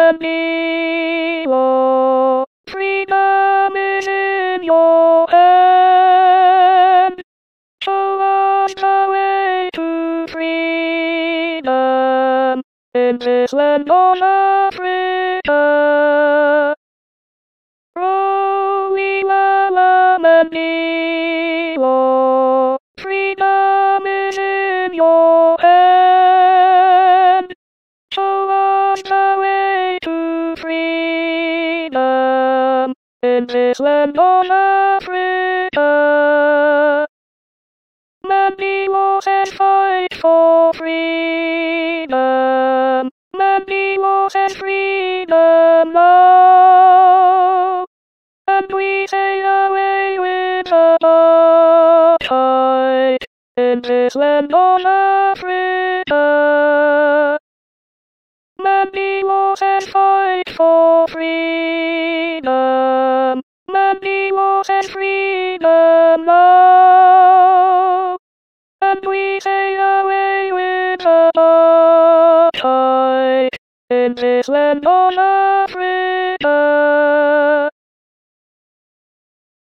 many more. Freedom is in your hand. Show us the way to freedom in this land of Africa. Rolling Lamandilo, freedom is in your hand. Show us the way to freedom in this land of Africa. Many wars and fight for freedom. Many wars and freedom now. And we say away with apartheid in this land of Africa. Many wars and fight for freedom. Many wars and freedom now. And we say away with apartheid in this land of Africa.